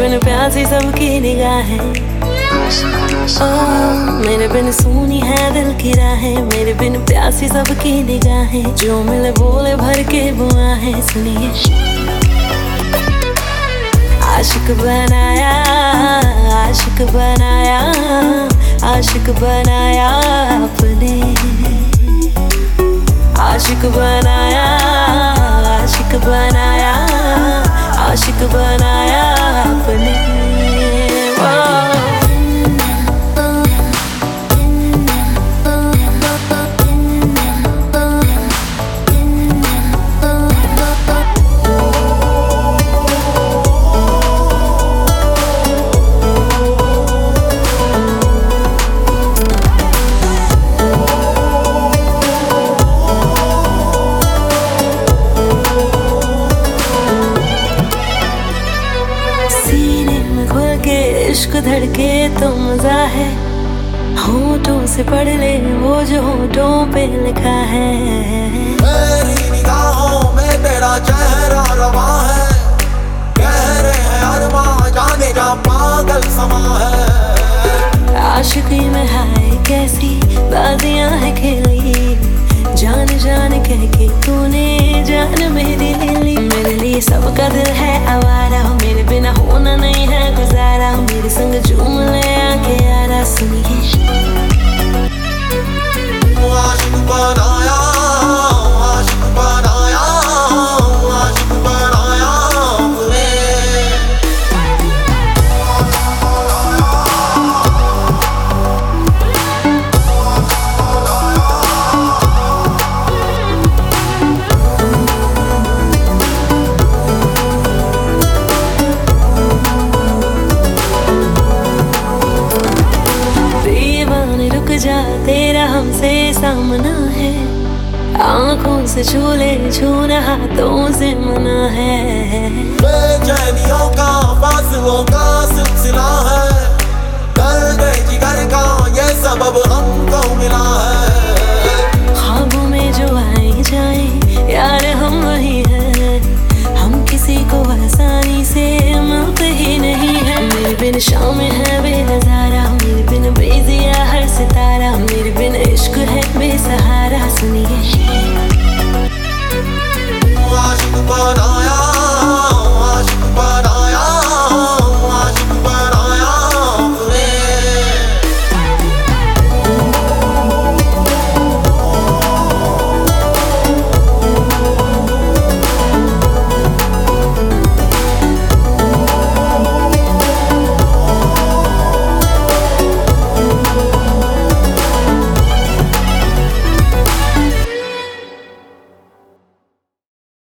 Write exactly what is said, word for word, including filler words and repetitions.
बिन प्यासी सबकी निगाहें, ओ मेरे बिन सुनी है दिल की राहें, मेरे बिन प्यासी सबकी निगाहें, जो मिले बोले भर के बुआहें। सुनिए आशिक बनाया, आशिक बनाया, आशिक बनाया आपने, आशिक बनाया, आशिक बनाया, आशिक बनाया आपने। इश्क धड़के तो मजा है, होठों से पढ़ ले वो जो होठों पे लिखा है। मेरी निगाहों में तेरा चेहरा रवा है, गहरे हैं अरमां जाने जा पागल समा है। आशिकी में हाय कैसी बाजियां है खेली, जान जान कह के तूने जान मेरी ले ली। मेरे लिए सबका दिल है आवारा, मेरे बिना होना नहीं है गुजारा, मेरे संग झूम ले आके यारा। सुनिए आशिक बनाया, आशिक बनाया, आशिक बनाया आपने। जा तेरा हमसे सामना है, आंखों से छू ले छूना हाथों से मना है। बेचैनियों का फासलों का सिलसिला है, दर्द जिगर का ये सबब हमको मिला है। ख्वाबों में जो आए जाए यार हम वही हैं, हम किसी को आसानी से मिलते ही नहीं है। मेरे बिन शाम है